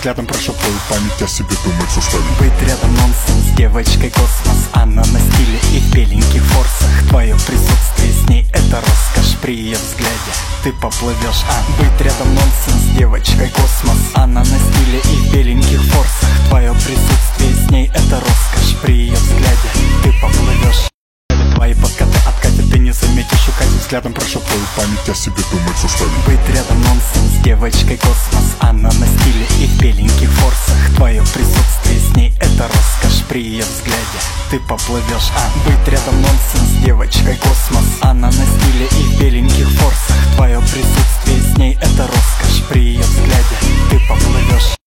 взглядом прошептаю память о себе, думать составить. Быть рядом нонсенс, девочкой космос. Она на стиле и в беленьких форсах. Твое присутствие с ней это роскошь. При ее взгляде ты поплывешь. Быть рядом нонсенс, девочкой космос. Она на стиле и в беленьких форсах. Твое присутствие с ней это роскошь. При ее взгляде ты поплывешь. Твои подкаты откатят, ты не заметишь, укатит. Взглядом прошептаю память о себе, думать составить. Быть рядом нонсенс, девочкой космос. Она на стиле и в беленьких форсах. Твое присутствие с ней это роскошь. При ее взгляде ты поплывешь. Быть рядом нонсенс, девочкой космос. Она на стиле и в беленьких форсах. Твое присутствие с ней это роскошь. При ее взгляде ты поплывешь.